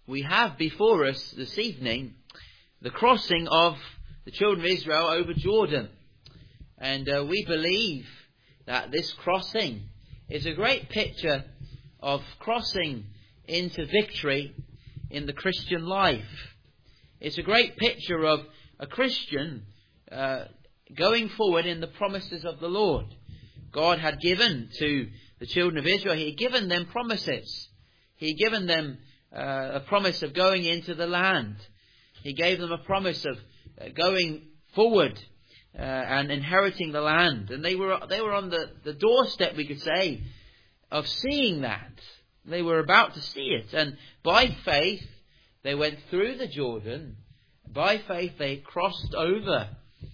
we have before us this evening the crossing of the children of Israel over Jordan. And we believe that this crossing is a great picture of crossing into victory in the Christian life. It's a great picture of a Christian going forward in the promises of the Lord. God had given to the children of Israel, He had given them promises. He had given them a promise of going into the land. He gave them a promise of going forward and inheriting the land. And they were on the doorstep, we could say, of seeing that. They were about to see it. And by faith, they went through the Jordan. By faith, they crossed over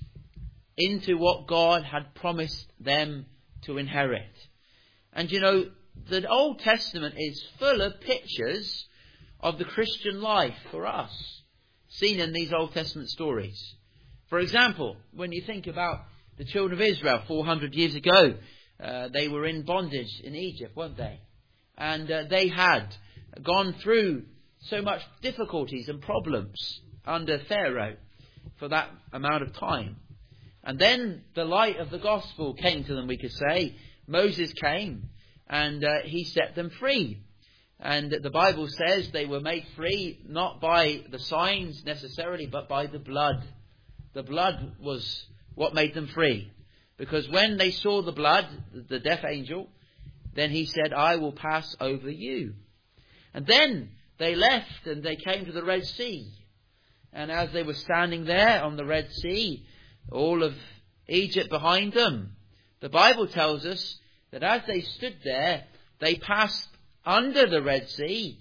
into what God had promised them to inherit. And you know, the Old Testament is full of pictures of the Christian life for us, seen in these Old Testament stories. For example, when you think about the children of Israel 400 years ago, they were in bondage in Egypt, weren't they? And they had gone through so much difficulties and problems under Pharaoh for that amount of time. And then the light of the gospel came to them, we could say. Moses came and he set them free. And the Bible says they were made free not by the signs necessarily, but by the blood. The blood was what made them free. Because when they saw the blood, the death angel, then he said, I will pass over you. And then they left and they came to the Red Sea. And as they were standing there on the Red Sea, all of Egypt behind them, the Bible tells us that as they stood there, they passed under the Red Sea,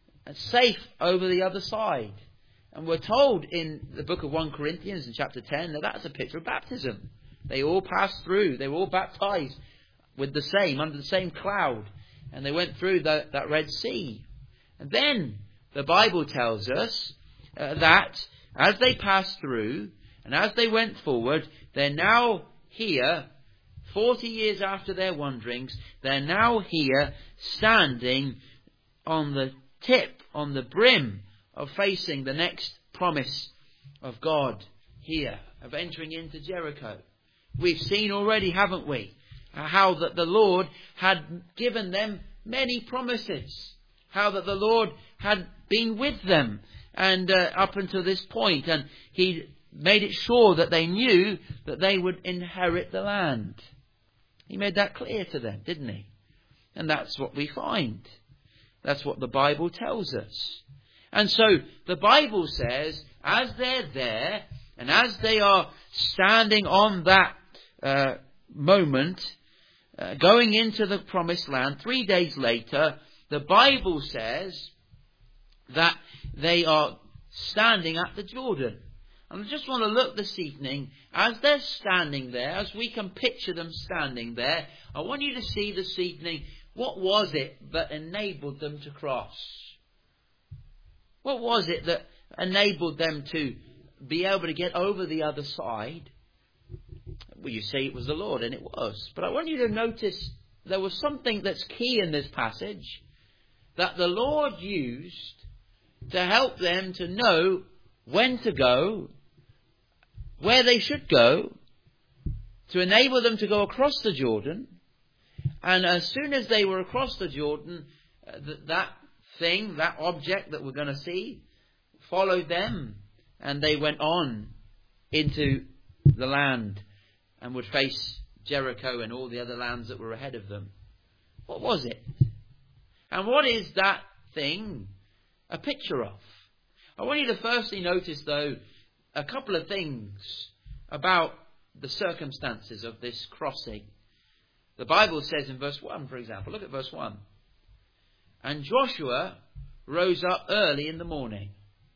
safe over the other side. And we're told in the book of 1 Corinthians in chapter 10 that that's a picture of baptism. They all passed through. They were all baptized with the same, under the same cloud. And they went through that Red Sea. And then the Bible tells us that as they passed through and as they went forward, they're now here, 40 years after their wanderings, they're now here standing on the tip, on the brim of facing the next promise of God here, of entering into Jericho. We've seen already, haven't we, how that the Lord had given them many promises, how that the Lord had been with them and up until this point, and He made it sure that they knew that they would inherit the land. He made that clear to them, didn't He? And that's what we find. That's what the Bible tells us. And so the Bible says, as they're there, and as they are standing on that moment, going into the promised land, 3 days later, the Bible says that they are standing at the Jordan. And I just want to look this evening, as they're standing there, as we can picture them standing there, I want you to see this evening, what was it that enabled them to cross? What was it that enabled them to be able to get over the other side? Well, you say it was the Lord, and it was. But I want you to notice there was something that's key in this passage that the Lord used to help them to know when to go, where they should go, to enable them to go across the Jordan. And as soon as they were across the Jordan, that thing, that object that we're going to see, followed them, and they went on into the land and would face Jericho and all the other lands that were ahead of them. What was it? And what is that thing a picture of? I want you to firstly notice, though, a couple of things about the circumstances of this crossing. The Bible says in verse 1, for example, look at verse 1. And Joshua rose up early in the morning.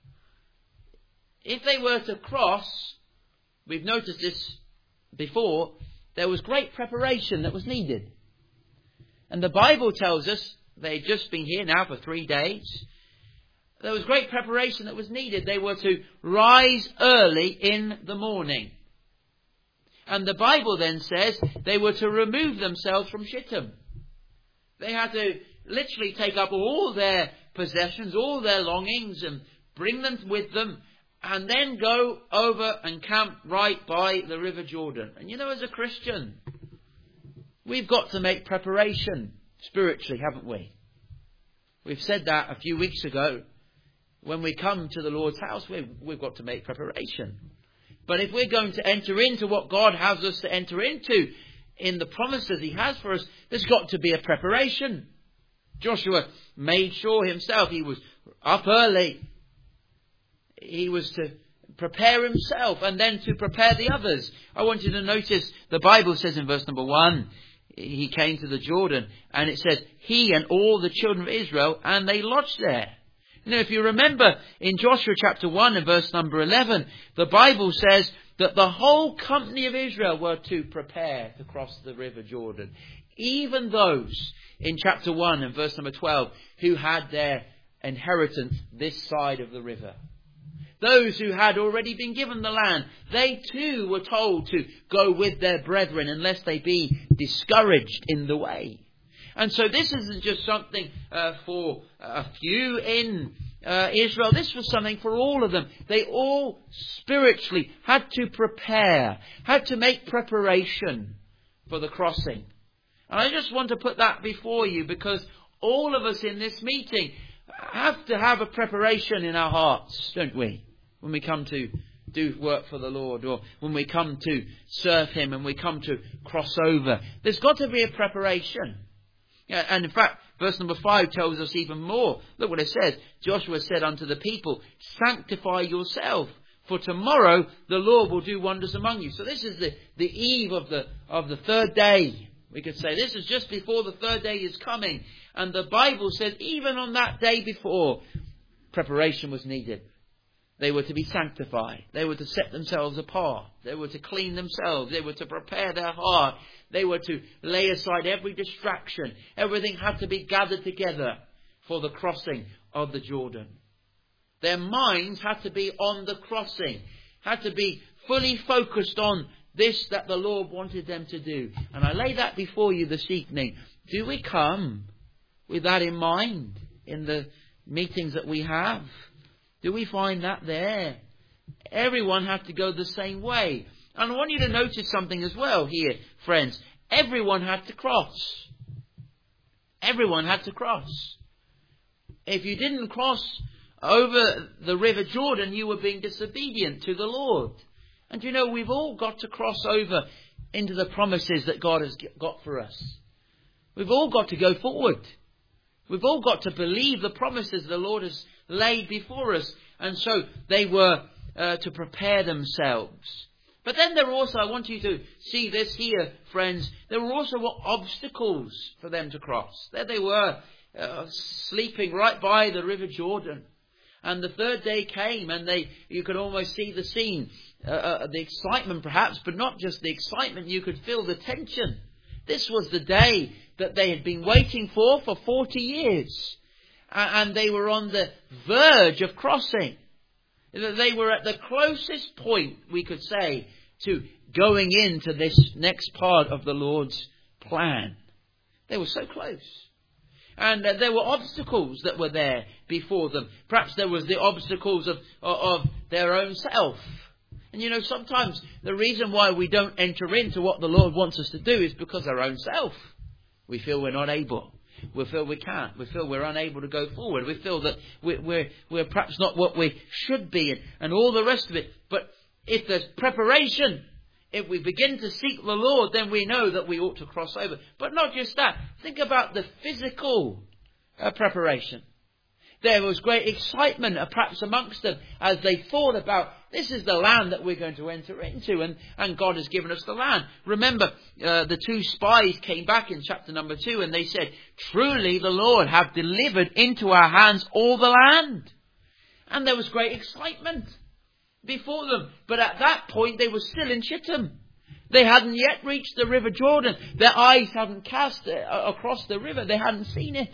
If they were to cross, we've noticed this before, there was great preparation that was needed. And the Bible tells us, they'd just been here now for 3 days, there was great preparation that was needed. They were to rise early in the morning. And the Bible then says they were to remove themselves from Shittim. They had to literally take up all their possessions, all their longings, and bring them with them, and then go over and camp right by the River Jordan. And as a Christian, we've got to make preparation spiritually, haven't we? We've said that a few weeks ago. When we come to the Lord's house, we've got to make preparation. But if we're going to enter into what God has us to enter into, in the promises He has for us, there's got to be a preparation. Joshua made sure himself, he was up early. He was to prepare himself and then to prepare the others. I want you to notice the Bible says in verse number 1, he came to the Jordan, and it says, he and all the children of Israel, and they lodged there. If you remember in Joshua chapter 1 and verse number 11, the Bible says that the whole company of Israel were to prepare to cross the River Jordan. Even those in chapter 1 and verse number 12 who had their inheritance this side of the river. Those who had already been given the land, they too were told to go with their brethren unless they be discouraged in the way. And so this isn't just something for a few in Israel. This was something for all of them. They all spiritually had to prepare, had to make preparation for the crossing. And I just want to put that before you, because all of us in this meeting have to have a preparation in our hearts, don't we? When we come to do work for the Lord, or when we come to serve Him and we come to cross over. There's got to be a preparation. Yeah, and in fact, verse number 5 tells us even more. Look what it says. Joshua said unto the people, sanctify yourself, for tomorrow the Lord will do wonders among you. So this is the eve of the third day. We could say this is just before the third day is coming. And the Bible says even on that day before, preparation was needed. They were to be sanctified. They were to set themselves apart. They were to clean themselves. They were to prepare their heart. They were to lay aside every distraction. Everything had to be gathered together for the crossing of the Jordan. Their minds had to be on the crossing. Had to be fully focused on this that the Lord wanted them to do. And I lay that before you this evening. Do we come with that in mind in the meetings that we have? Do we find that there? Everyone had to go the same way. And I want you to notice something as well here, friends. Everyone had to cross. Everyone had to cross. If you didn't cross over the River Jordan, you were being disobedient to the Lord. And we've all got to cross over into the promises that God has got for us. We've all got to go forward. We've all got to believe the promises the Lord has laid before us. And so they were to prepare themselves. But then there were also, I want you to see this here, friends, there were also obstacles for them to cross. There they were, sleeping right by the River Jordan. And the third day came, and you could almost see the scene, the excitement perhaps, but not just the excitement, you could feel the tension. This was the day that they had been waiting for 40 years. And they were on the verge of crossing. They were at the closest point, we could say, to going into this next part of the Lord's plan. They were so close. And there were obstacles that were there before them. Perhaps there was the obstacles of their own self. And sometimes the reason why we don't enter into what the Lord wants us to do is because of our own self. We feel we're not able. We feel we can't. We feel we're unable to go forward. We feel that we're perhaps not what we should be and all the rest of it. But if there's preparation, if we begin to seek the Lord, then we know that we ought to cross over. But not just that. Think about the physical preparation. There was great excitement perhaps amongst them as they thought about, this is the land that we're going to enter into, and God has given us the land. Remember, the two spies came back in chapter number 2 and they said, truly the Lord hath delivered into our hands all the land. And there was great excitement before them. But at that point they were still in Shittim. They hadn't yet reached the River Jordan. Their eyes hadn't cast across the river. They hadn't seen it.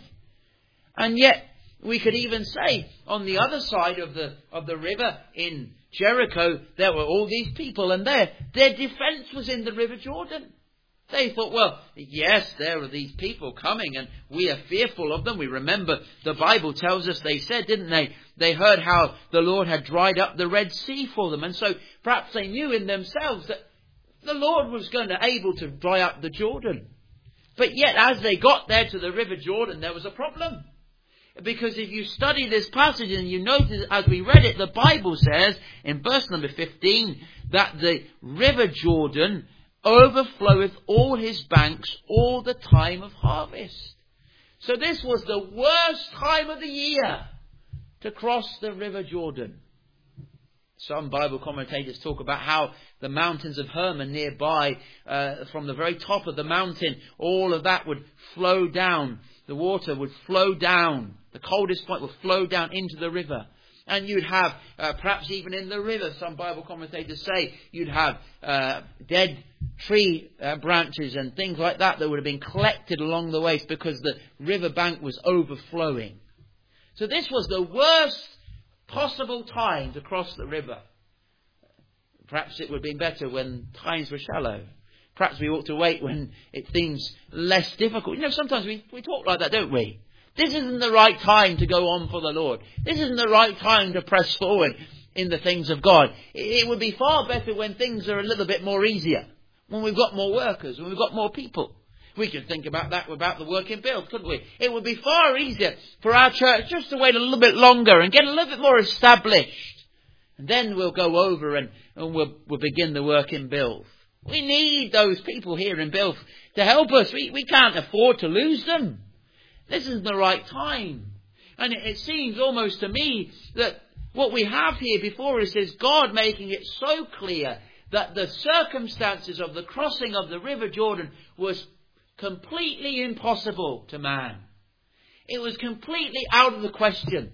And yet, we could even say, on the other side of the river in Jericho, there were all these people, and their defense was in the River Jordan. They thought, well, yes, there are these people coming and we are fearful of them. We remember the Bible tells us they said, didn't they? They heard how the Lord had dried up the Red Sea for them. And so perhaps they knew in themselves that the Lord was going to able to dry up the Jordan. But yet as they got there to the River Jordan, there was a problem. Because if you study this passage and you notice as we read it, the Bible says in verse number 15 that the River Jordan overfloweth all his banks all the time of harvest. So this was the worst time of the year to cross the River Jordan. Some Bible commentators talk about how the mountains of Hermon nearby, from the very top of the mountain, all of that would flow down. The water would flow down. The coldest point would flow down into the river. And you'd have, perhaps even in the river, some Bible commentators say, you'd have dead tree branches and things like that would have been collected along the way because the river bank was overflowing. So this was the worst possible time to cross the river. Perhaps it would have been better when times were shallow. Perhaps we ought to wait when it seems less difficult. You know, sometimes we talk like that, don't we? This isn't the right time to go on for the Lord. This isn't the right time to press forward in the things of God. It would be far better when things are a little bit more easier. When we've got more workers, when we've got more people. We could think about that, about the work in Build, couldn't we? It would be far easier for our church just to wait a little bit longer and get a little bit more established. And then we'll go over and we'll begin the work in Build. We need those people here in Build to help us. We can't afford to lose them. This isn't the right time. And it seems almost to me that what we have here before us is God making it so clear that the circumstances of the crossing of the River Jordan was completely impossible to man. It was completely out of the question.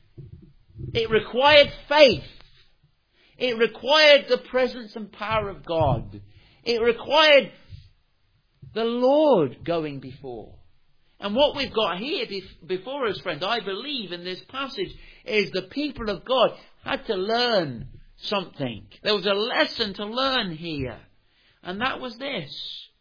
It required faith. It required the presence and power of God. It required the Lord going before. And what we've got here before us, friends, I believe in this passage, is the people of God had to learn something. There was a lesson to learn here. And that was this.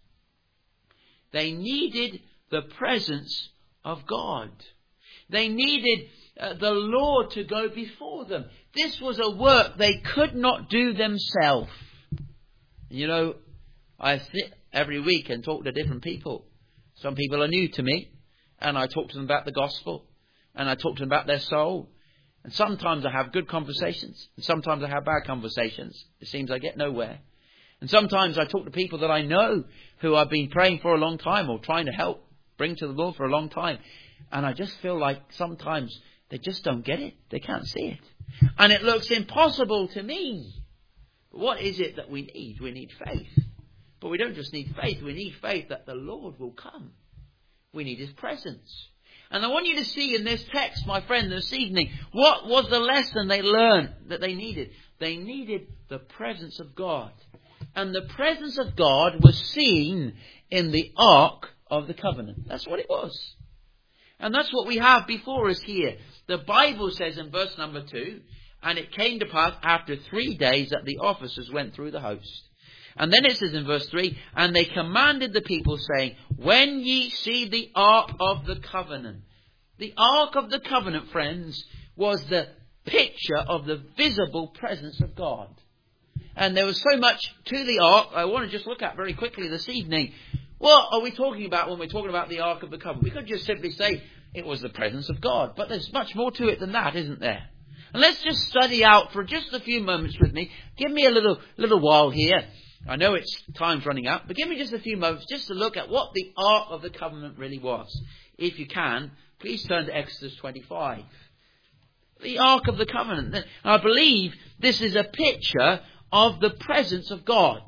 They needed the presence of God. They needed the Lord to go before them. This was a work they could not do themselves. You know, I sit every week and talk to different people. Some people are new to me, and I talk to them about the gospel, and I talk to them about their soul. And sometimes I have good conversations, and sometimes I have bad conversations. It seems I get nowhere. And sometimes I talk to people that I know who I've been praying for a long time or trying to help bring to the Lord for a long time. And I just feel like sometimes they just don't get it. They can't see it. And it looks impossible to me. But what is it that we need? We need faith. But we don't just need faith. We need faith that the Lord will come. We need his presence. And I want you to see in this text, my friend, this evening, what was the lesson they learned that they needed? They needed the presence of God. And the presence of God was seen in the Ark of the Covenant. That's what it was. And that's what we have before us here. The Bible says in verse number 2, and it came to pass after 3 days that the officers went through the host. And then it says in verse 3, and they commanded the people, saying, when ye see the Ark of the Covenant. The Ark of the Covenant, friends, was the picture of the visible presence of God. And there was so much to the Ark, I want to just look at very quickly this evening. What are we talking about when we're talking about the Ark of the Covenant? We could just simply say it was the presence of God. But there's much more to it than that, isn't there? And let's just study out for just a few moments with me. Give me a little while here. I know time's running out, but give me just a few moments just to look at what the Ark of the Covenant really was. If you can, please turn to Exodus 25. The Ark of the Covenant. I believe this is a picture of the presence of God.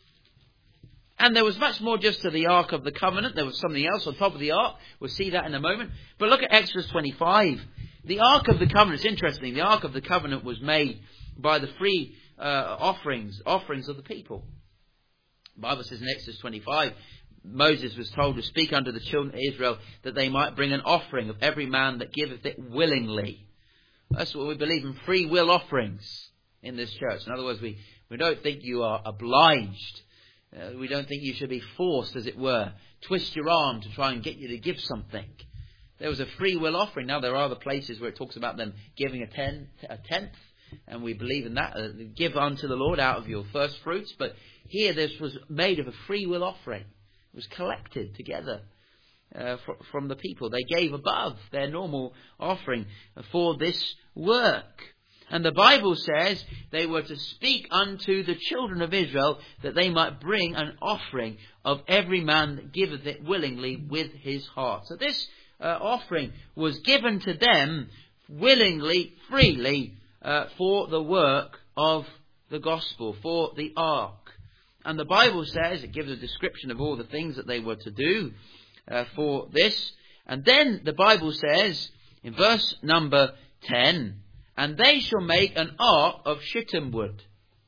And there was much more just to the Ark of the Covenant. There was something else on top of the Ark. We'll see that in a moment. But look at Exodus 25. The Ark of the Covenant, it's interesting. The Ark of the Covenant was made by the free offerings of the people. The Bible says in Exodus 25, Moses was told to speak unto the children of Israel that they might bring an offering of every man that giveth it willingly. That's what we believe in, free will offerings in this church. In other words, we don't think you are obliged We don't think you should be forced, as it were, twist your arm to try and get you to give something. There was a free will offering. Now there are other places where it talks about them giving a tenth, and we believe in that. Give unto the Lord out of your first fruits. But here this was made of a free will offering. It was collected together from the people. They gave above their normal offering for this work. And the Bible says they were to speak unto the children of Israel that they might bring an offering of every man that giveth it willingly with his heart. So this offering was given to them willingly, freely, for the work of the gospel, for the ark. And the Bible says, it gives a description of all the things that they were to do for this. And then the Bible says, in verse number 10, and they shall make an ark of shittim wood.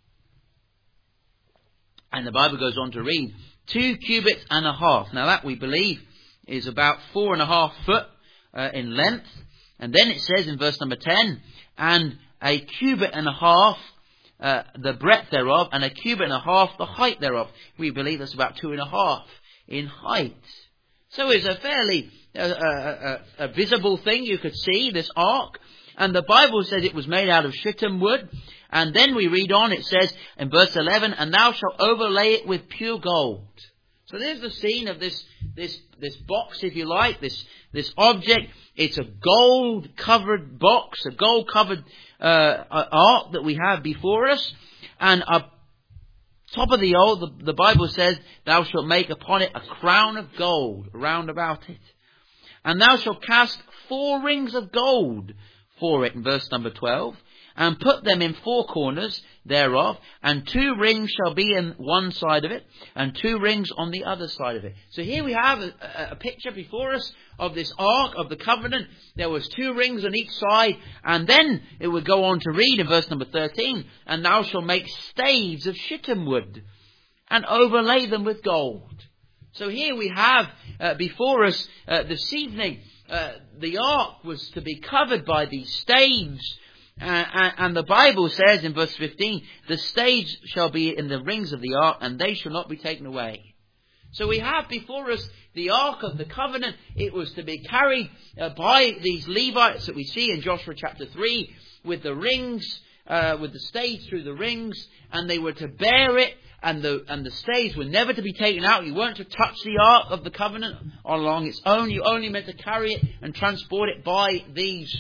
And the Bible goes on to read, 2 cubits and a half. Now that we believe is about 4.5 foot in length. And then it says in verse number 10, and a cubit and a half the breadth thereof, and a cubit and a half the height thereof. We believe that's about 2.5 in height. So it's a fairly a visible thing. You could see this ark. And the Bible says it was made out of shittim wood. And then we read on, it says in verse 11, and thou shalt overlay it with pure gold. So there's the scene of this box, if you like, this object. It's a gold-covered box, a gold-covered ark that we have before us. And up top of the Bible says, thou shalt make upon it a crown of gold round about it. And thou shalt cast 4 rings of gold for it, in verse number 12, and put them in 4 corners thereof, and 2 rings shall be in one side of it, and 2 rings on the other side of it. So here we have a picture before us of this ark of the covenant. There was 2 rings on each side, and then it would go on to read in verse number 13, and thou shalt make staves of shittim wood, and overlay them with gold. So here we have before us this evening, the ark was to be covered by these staves. And the Bible says in verse 15, the staves shall be in the rings of the ark, and they shall not be taken away. So we have before us the ark of the covenant. It was to be carried by these Levites that we see in Joshua chapter 3, with the rings, with the staves through the rings, and they were to bear it, and the staves were never to be taken out. You weren't to touch the ark of the covenant along its own. You only meant to carry it and transport it by these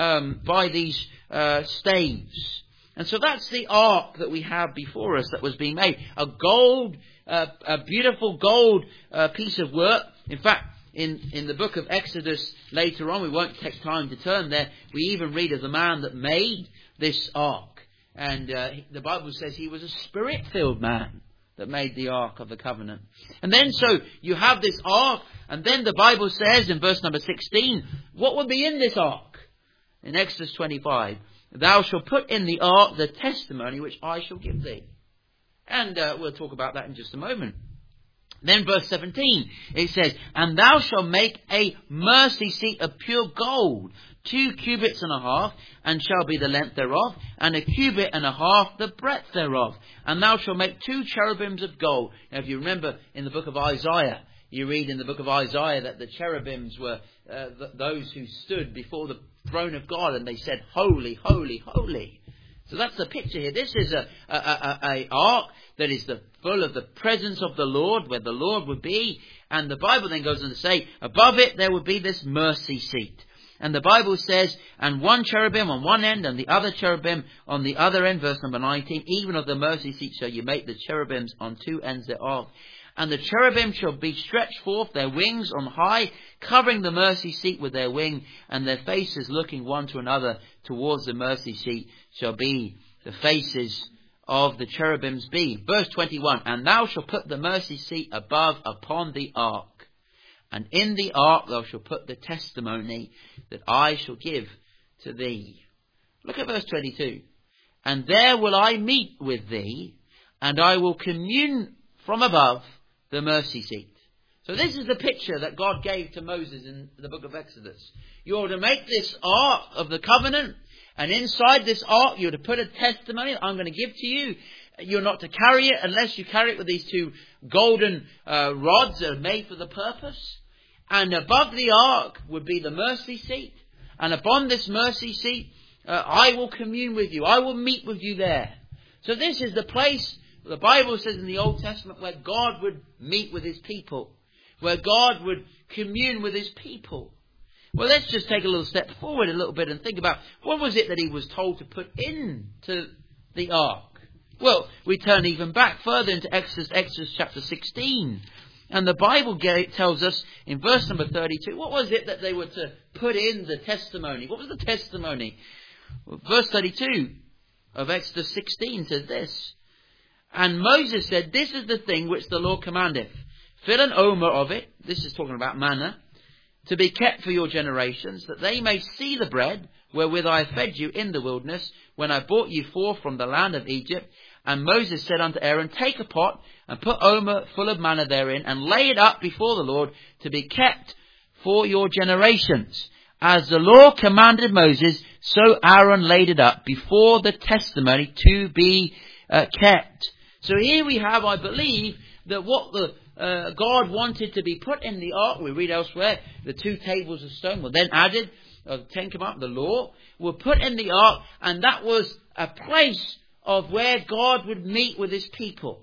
staves. And so that's the ark that we have before us that was being made. A beautiful gold piece of work. In fact, in the book of Exodus later on, we won't take time to turn there, we even read of the man that made this ark. And the Bible says he was a spirit-filled man that made the ark of the covenant. And then so you have this ark, and then the Bible says in verse number 16, what would be in this ark? In Exodus 25, thou shalt put in the ark the testimony which I shall give thee. And we'll talk about that in just a moment. Then verse 17, it says, and thou shalt make a mercy seat of pure gold, 2 cubits and a half, and shall be the length thereof, and a cubit and a half the breadth thereof. And thou shalt make 2 cherubims of gold. Now if you remember in the book of Isaiah, you read in the book of Isaiah that the cherubims were those who stood before the throne of God, and they said, holy, holy, holy. So that's the picture here. This is a ark that is full of the presence of the Lord, where the Lord would be. And the Bible then goes on to say, above it there would be this mercy seat. And the Bible says, and 1 cherubim on one end, and the other cherubim on the other end, verse number 19, even of the mercy seat shall you make the cherubims on 2 ends thereof. And the cherubim shall be stretched forth their wings on high, covering the mercy seat with their wing, and their faces looking one to another towards the mercy seat shall be the faces of the cherubims be. Verse 21, and thou shalt put the mercy seat above upon the ark, and in the ark thou shalt put the testimony that I shall give to thee. Look at verse 22. And there will I meet with thee, and I will commune from above the mercy seat. So this is the picture that God gave to Moses in the book of Exodus. You're to make this ark of the covenant, and inside this ark you're to put a testimony that I'm going to give to you. You're not to carry it unless you carry it with these two golden rods that are made for the purpose. And above the ark would be the mercy seat. And upon this mercy seat, I will commune with you. I will meet with you there. So this is the place, the Bible says in the Old Testament, where God would meet with his people. Where God would commune with his people. Well, let's just take a little step forward a little bit and think about what was it that he was told to put into the ark. Well, we turn even back further into Exodus chapter 16. And the Bible tells us in verse number 32, what was it that they were to put in the testimony? What was the testimony? Well, verse 32 of Exodus 16 says this. And Moses said, this is the thing which the Lord commandeth. Fill an omer of it, this is talking about manna, to be kept for your generations, that they may see the bread wherewith I fed you in the wilderness, when I brought you forth from the land of Egypt. And Moses said unto Aaron, take a pot, and put omer full of manna therein, and lay it up before the Lord, to be kept for your generations. As the Lord commanded Moses, so Aaron laid it up before the testimony to be kept. So here we have, I believe, that what the God wanted to be put in the ark. We read elsewhere, the 2 tables of stone were then added, the Ten Commandments, the law, were put in the ark, and that was a place of where God would meet with his people.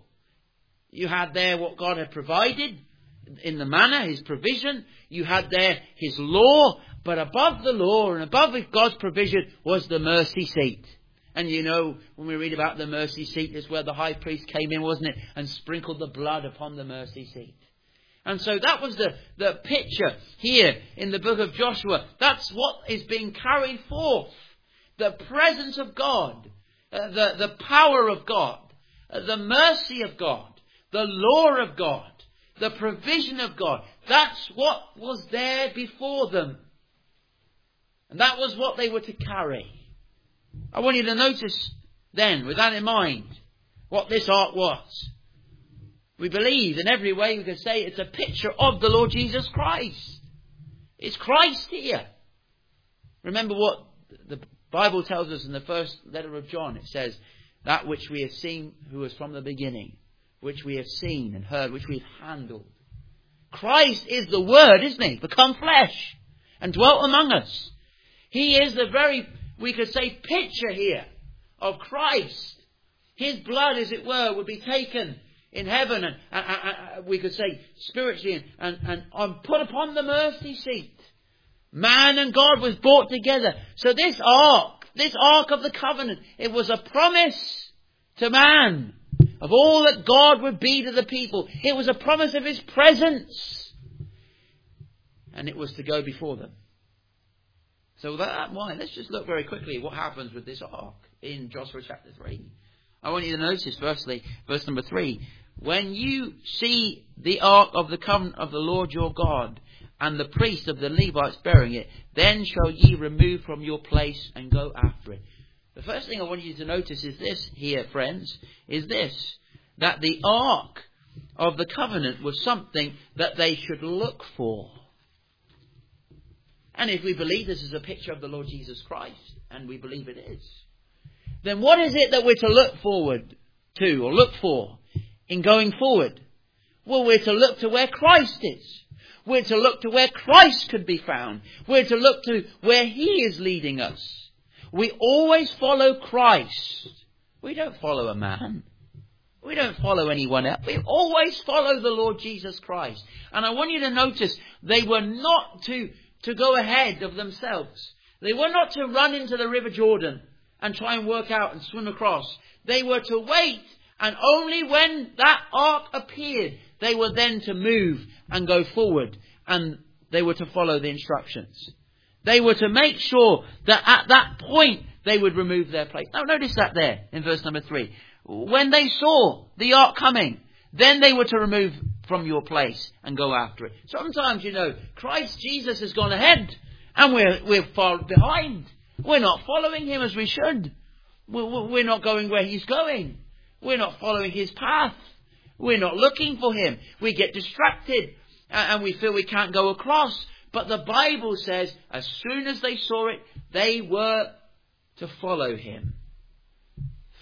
You had there what God had provided in the manna, his provision. You had there his law, but above the law and above God's provision was the mercy seat. And you know, when we read about the mercy seat, it's where the high priest came in, wasn't it? And sprinkled the blood upon the mercy seat. And so that was the picture here in the book of Joshua. That's what is being carried forth. The presence of God, the power of God, the mercy of God, the law of God, the provision of God. That's what was there before them. And that was what they were to carry. I want you to notice then, with that in mind, what this ark was. We believe in every way we can say it's a picture of the Lord Jesus Christ. It's Christ here. Remember what the Bible tells us in the first letter of John. It says, that which we have seen who was from the beginning, which we have seen and heard, which we have handled. Christ is the Word, isn't he? Become flesh and dwelt among us. He is the very, we could say, picture here of Christ. His blood, as it were, would be taken in heaven and we could say spiritually and put upon the mercy seat. Man and God was brought together. So this ark of the covenant, it was a promise to man of all that God would be to the people. It was a promise of his presence. And it was to go before them. So with that in mind, let's just look very quickly at what happens with this ark in Joshua chapter 3. I want you to notice, firstly, verse number 3. When you see the ark of the covenant of the Lord your God, and the priest of the Levites bearing it, then shall ye remove from your place and go after it. The first thing I want you to notice is this here, friends, is this, that the ark of the covenant was something that they should look for. And if we believe this is a picture of the Lord Jesus Christ, and we believe it is, then what is it that we're to look forward to, or look for, in going forward? Well, we're to look to where Christ is. We're to look to where Christ could be found. We're to look to where he is leading us. We always follow Christ. We don't follow a man. We don't follow anyone else. We always follow the Lord Jesus Christ. And I want you to notice, they were not to go ahead of themselves. They were not to run into the River Jordan and try and work out and swim across. They were to wait, and only when that ark appeared, they were then to move and go forward, and they were to follow the instructions. They were to make sure that at that point they would remove their place. Now notice that there in verse number 3. When they saw the ark coming, then they were to remove from your place and go after it. Sometimes, Christ Jesus has gone ahead and we're far behind. We're not following him as we should. We're not going where he's going. We're not following his path. We're not looking for him. We get distracted and we feel we can't go across. But the Bible says as soon as they saw it, they were to follow him.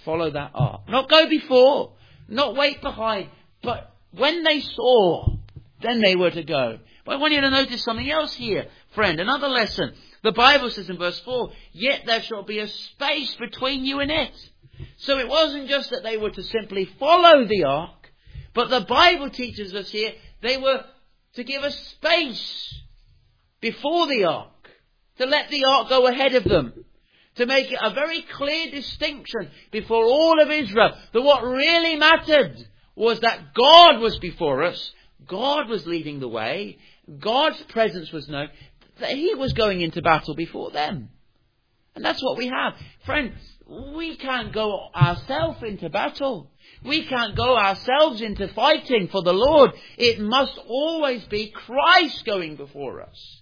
follow that ark. Not go before, not wait behind, but when they saw, then they were to go. But I want you to notice something else here, friend, another lesson. The Bible says in verse 4, yet there shall be a space between you and it. So it wasn't just that they were to simply follow the ark, but the Bible teaches us here they were to give a space before the ark, to let the ark go ahead of them, to make it a very clear distinction before all of Israel that what really mattered was that God was before us, God was leading the way, God's presence was known, that He was going into battle before them. And that's what we have. Friend, we can't go ourselves into battle. We can't go ourselves into fighting for the Lord. It must always be Christ going before us.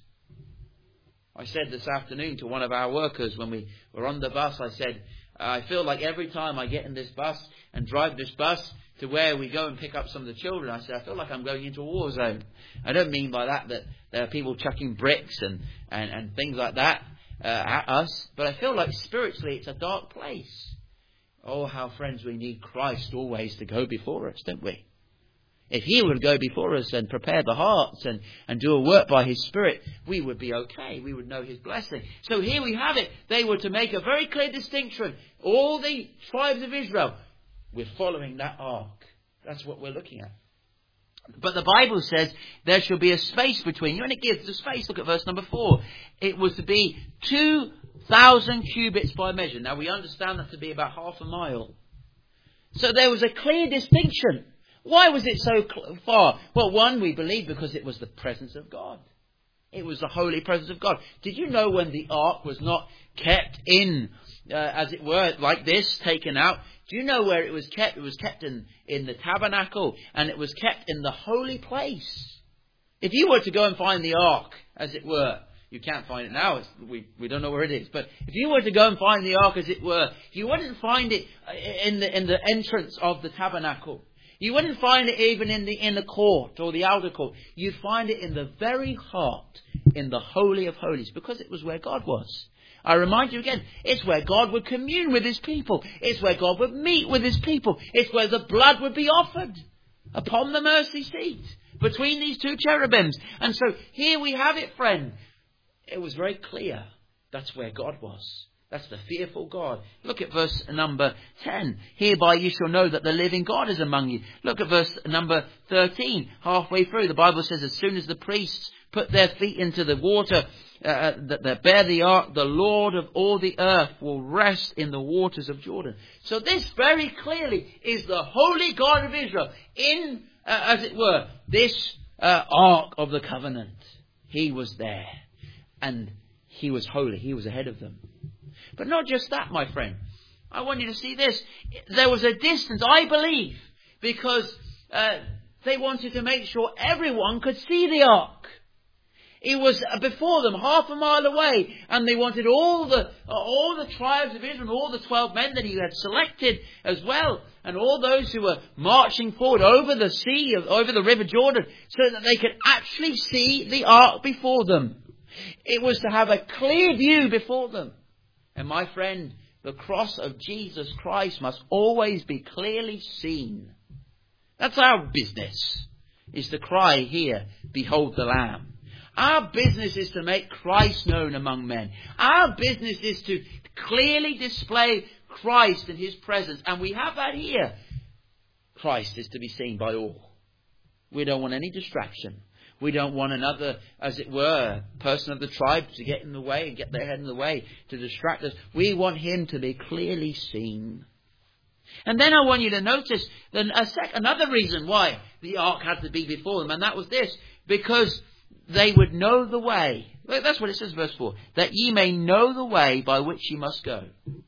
I said this afternoon to one of our workers when we were on the bus, I said, I feel like every time I get in this bus and drive this bus to where we go and pick up some of the children, I said, I feel like I'm going into a war zone. I don't mean by that there are people chucking bricks and things like that at us, but I feel like spiritually it's a dark place. Oh, how, friends, we need Christ always to go before us, don't we? If He would go before us and prepare the hearts and do a work by His Spirit, we would be okay. We would know His blessing. So here we have it. They were to make a very clear distinction. All the tribes of Israel, we're following that ark. That's what we're looking at. But the Bible says there shall be a space between you, and it gives the space. Look at verse number 4. It was to be 2,000 cubits by measure. Now we understand that to be about half a mile. So there was a clear distinction. Why was it so far? Well, one, we believe because it was the presence of God. It was the holy presence of God. Did you know when the ark was not kept in, as it were, like this, taken out? Do you know where it was kept? It was kept in the tabernacle, and it was kept in the holy place. If you were to go and find the ark, as it were, you can't find it now, we don't know where it is, but if you were to go and find the ark, as it were, you wouldn't find it in the entrance of the tabernacle. You wouldn't find it even in the inner court or the outer court. You'd find it in the very heart, in the Holy of Holies, because it was where God was. I remind you again, it's where God would commune with His people. It's where God would meet with His people. It's where the blood would be offered upon the mercy seat between these two cherubims. And so here we have it, friend. It was very clear. That's where God was. That's the fearful God. Look at verse number 10. Hereby you shall know that the living God is among you. Look at verse number 13. Halfway through, the Bible says, as soon as the priests put their feet into the water that bear the ark, the Lord of all the earth will rest in the waters of Jordan. So this very clearly is the holy God of Israel in, as it were, this ark of the covenant. He was there and He was holy. He was ahead of them. But not just that, my friend. I want you to see this. There was a distance, I believe, because they wanted to make sure everyone could see the ark. It was before them, half a mile away, and they wanted all the tribes of Israel, all the 12 men that He had selected as well, and all those who were marching forward over the sea, over the river Jordan, so that they could actually see the ark before them. It was to have a clear view before them. And my friend, the cross of Jesus Christ must always be clearly seen. That's our business, is to cry here, behold the Lamb. Our business is to make Christ known among men. Our business is to clearly display Christ in His presence. And we have that here. Christ is to be seen by all. We don't want any distraction. We don't want another, as it were, person of the tribe to get in the way and get their head in the way to distract us. We want Him to be clearly seen. And then I want you to notice another reason why the ark had to be before them, and that was this, because they would know the way. That's what it says, verse 4. That ye may know the way by which ye must go.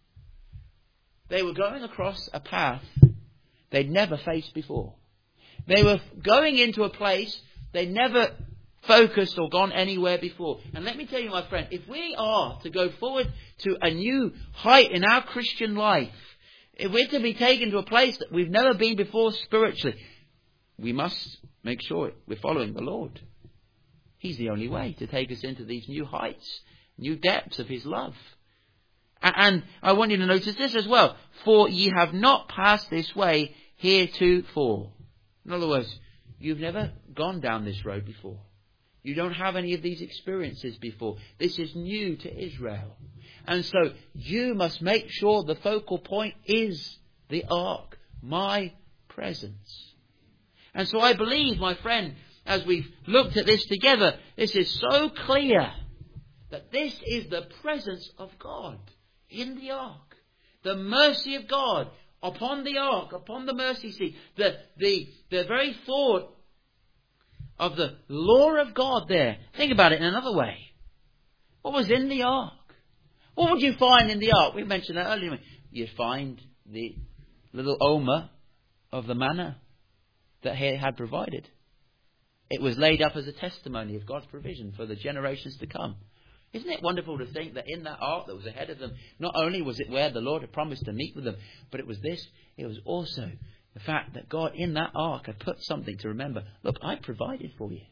They were going across a path they'd never faced before. They were going into a place they'd never focused or gone anywhere before. And let me tell you, my friend, if we are to go forward to a new height in our Christian life, if we're to be taken to a place that we've never been before spiritually, we must make sure we're following the Lord. He's the only way to take us into these new heights, new depths of His love. And I want you to notice this as well. For ye have not passed this way heretofore. In other words, you've never gone down this road before. You don't have any of these experiences before. This is new to Israel. And so you must make sure the focal point is the ark, my presence. And so I believe, my friend, as we've looked at this together, this is so clear that this is the presence of God in the ark. The mercy of God upon the ark, upon the mercy seat. The very thought of the law of God there. Think about it in another way. What was in the ark? What would you find in the ark? We mentioned that earlier. You'd find the little omer of the manna that he had provided. It was laid up as a testimony of God's provision for the generations to come. Isn't it wonderful to think that in that ark that was ahead of them, not only was it where the Lord had promised to meet with them, but it was this, it was also the fact that God in that ark had put something to remember. Look, I provided for you.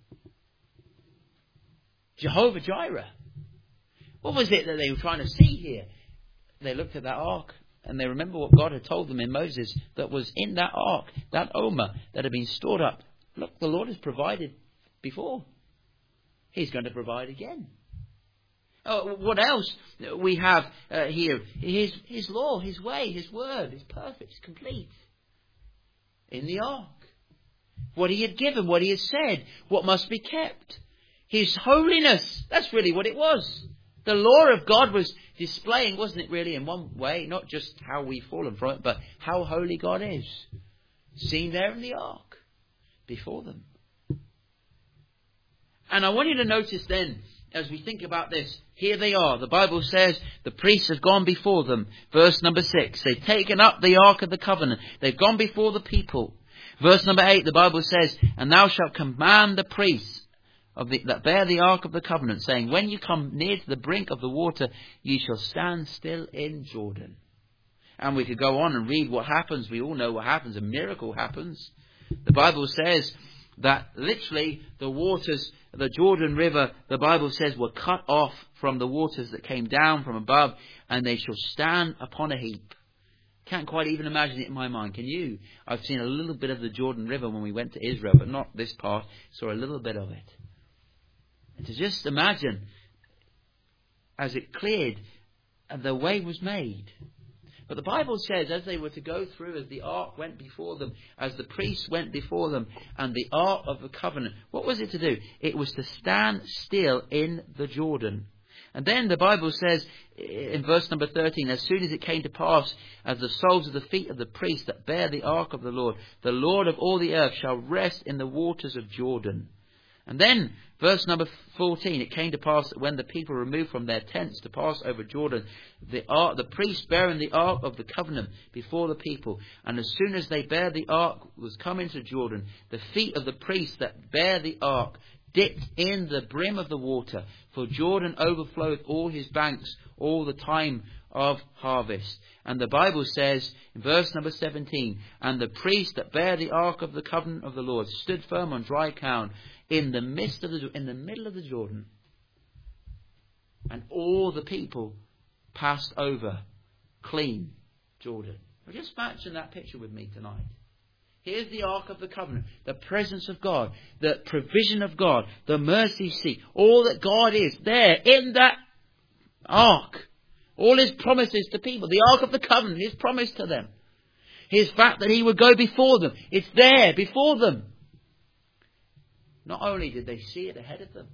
Jehovah Jireh. What was it that they were trying to see here? They looked at that ark and they remember what God had told them in Moses that was in that ark, that omer that had been stored up. Look, the Lord has provided before. He's going to provide again. What else we have here? His law, His way, His word is perfect, it's complete. In the ark. What He had given, what He had said, what must be kept. His holiness, that's really what it was. The law of God was displaying, wasn't it really, in one way, not just how we've fallen from it, but how holy God is. Seen there in the ark, before them. And I want you to notice then, as we think about this, here they are. The Bible says the priests have gone before them. Verse number 6. They've taken up the ark of the covenant. They've gone before the people. Verse number 8, the Bible says, and thou shalt command the priests that bear the ark of the covenant, saying, when you come near to the brink of the water, ye shall stand still in Jordan. And we could go on and read what happens. We all know what happens. A miracle happens. The Bible says that literally the waters, the Jordan River, the Bible says, were cut off from the waters that came down from above, and they shall stand upon a heap. Can't quite even imagine it in my mind. Can you? I've seen a little bit of the Jordan River when we went to Israel, but not this part. Saw a little bit of it. And to just imagine, as it cleared, the way was made. But the Bible says, as they were to go through, as the ark went before them, as the priests went before them, and the ark of the covenant, what was it to do? It was to stand still in the Jordan. And then the Bible says, in verse number 13, as soon as it came to pass, as the soles of the feet of the priests that bear the ark of the Lord of all the earth shall rest in the waters of Jordan. And then, verse number 14, it came to pass that when the people removed from their tents to pass over Jordan, the priests bearing the ark of the covenant before the people, and as soon as they bare the ark was come into Jordan, the feet of the priests that bear the ark dipped in the brim of the water, for Jordan overflowed all his banks all the time of harvest. And the Bible says in verse number 17, and the priests that bear the ark of the covenant of the Lord stood firm on dry ground in the middle of the Jordan, and all the people passed over clean Jordan. Well, just imagine that picture with me tonight. Here's the Ark of the Covenant, the presence of God, the provision of God, the mercy seat, all that God is there in that Ark. All His promises to people, the Ark of the Covenant, His promise to them. His fact that He would go before them, it's there before them. Not only did they see it ahead of them,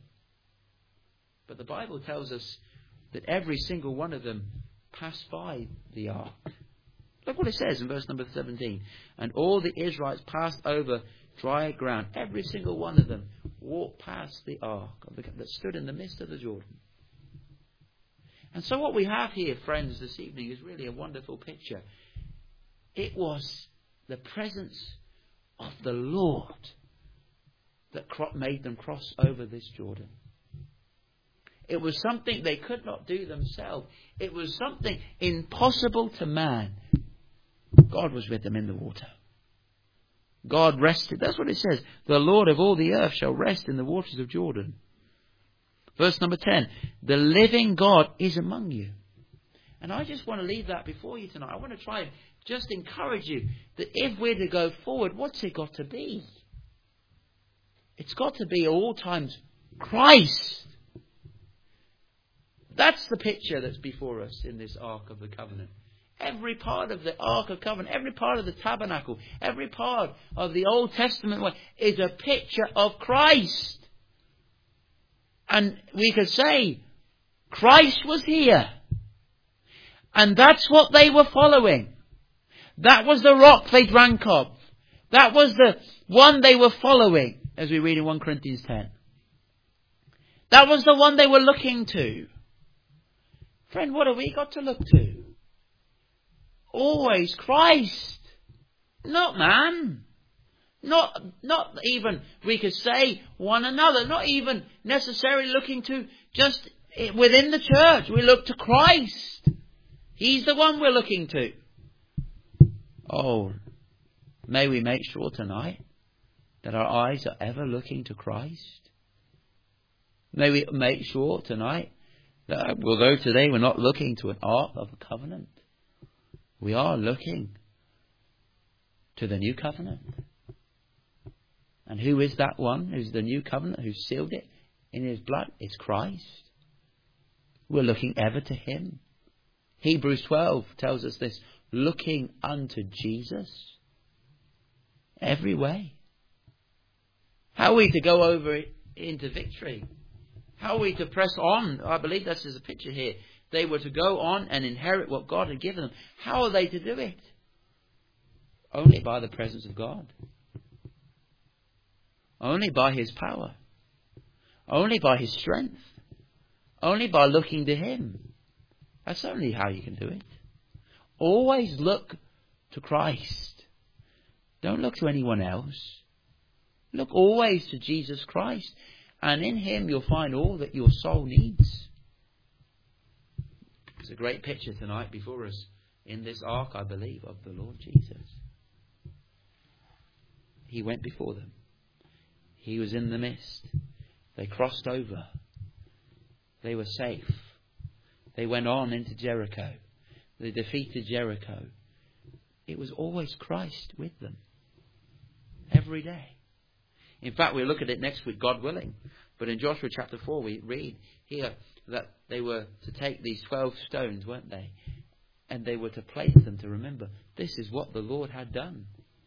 but the Bible tells us that every single one of them passed by the Ark. Look what it says in verse number 17. And all the Israelites passed over dry ground. Every single one of them walked past the ark that stood in the midst of the Jordan. And so what we have here, friends, this evening is really a wonderful picture. It was the presence of the Lord that made them cross over this Jordan. It was something they could not do themselves. It was something impossible to man. God was with them in the water. God rested. That's what it says. The Lord of all the earth shall rest in the waters of Jordan. Verse number 10. The living God is among you. And I just want to leave that before you tonight. I want to try and just encourage you that if we're to go forward, what's it got to be? It's got to be at all times Christ. That's the picture that's before us in this Ark of the Covenant. Every part of the Ark of Covenant, every part of the tabernacle, every part of the Old Testament is a picture of Christ. And we could say, Christ was here. And that's what they were following. That was the rock they drank of. That was the one they were following, as we read in 1 Corinthians 10. That was the one they were looking to. Friend, what have we got to look to? Always Christ. Not man. Not even, we could say, one another. Not even necessarily looking to just within the church. We look to Christ. He's the one we're looking to. Oh, may we make sure tonight that our eyes are ever looking to Christ. May we make sure tonight that although today we're not looking to an Ark of the Covenant, we are looking to the New Covenant. And who is that one who's the New Covenant, who sealed it in His blood? It's Christ. We're looking ever to Him. Hebrews 12 tells us this, looking unto Jesus every way. How are we to go over into victory? How are we to press on? I believe this is a picture here. They were to go on and inherit what God had given them. How are they to do it? Only by the presence of God. Only by His power. Only by His strength. Only by looking to Him. That's only how you can do it. Always look to Christ. Don't look to anyone else. Look always to Jesus Christ. And in Him you'll find all that your soul needs. There's a great picture tonight before us in this ark, I believe, of the Lord Jesus. He went before them. He was in the midst. They crossed over. They were safe. They went on into Jericho. They defeated Jericho. It was always Christ with them. Every day. In fact, we'll look at it next week, God willing. But in Joshua chapter 4, we read here that they were to take these 12 stones, weren't they? And they were to place them to remember, this is what the Lord had done.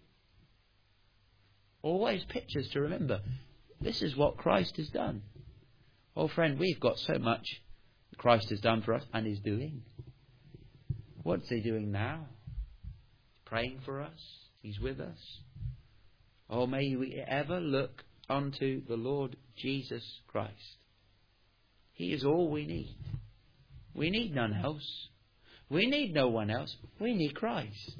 Always pictures to remember, this is what Christ has done. Oh friend, we've got so much Christ has done for us and is doing. What's He doing now? He's praying for us. He's with us. Oh, may we ever look unto the Lord Jesus Christ. He is all we need. We need none else. We need no one else. We need Christ.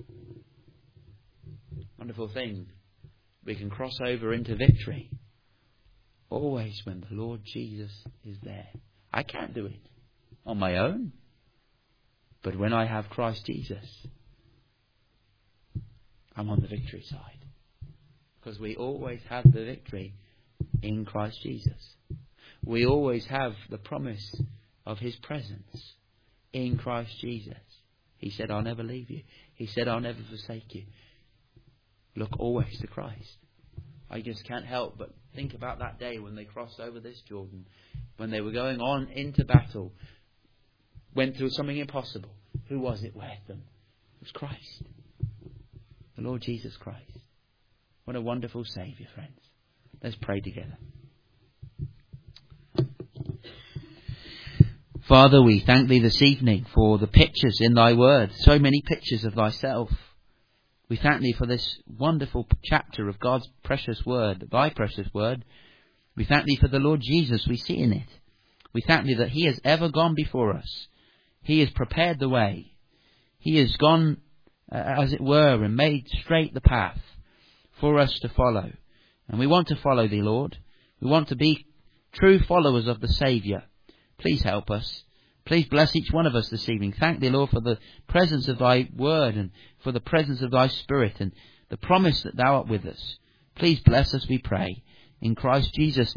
Wonderful thing. We can cross over into victory. Always when the Lord Jesus is there. I can't do it on my own. But when I have Christ Jesus, I'm on the victory side. Because we always have the victory in Christ Jesus. We always have the promise of His presence in Christ Jesus. He said, I'll never leave you. He said, I'll never forsake you. Look always to Christ. I just can't help but think about that day when they crossed over this Jordan. When they were going on into battle. Went through something impossible. Who was it with them? It was Christ. The Lord Jesus Christ. What a wonderful Saviour, friends. Let's pray together. Father, we thank Thee this evening for the pictures in Thy Word. So many pictures of Thyself. We thank Thee for this wonderful chapter of God's precious Word, Thy precious Word. We thank Thee for the Lord Jesus we see in it. We thank Thee that He has ever gone before us. He has prepared the way. He has gone, as it were, and made straight the path for us to follow. And we want to follow Thee, Lord. We want to be true followers of the Saviour. Please help us. Please bless each one of us this evening. Thank Thee, Lord, for the presence of Thy Word and for the presence of Thy Spirit and the promise that Thou art with us. Please bless us, we pray. In Christ Jesus' name.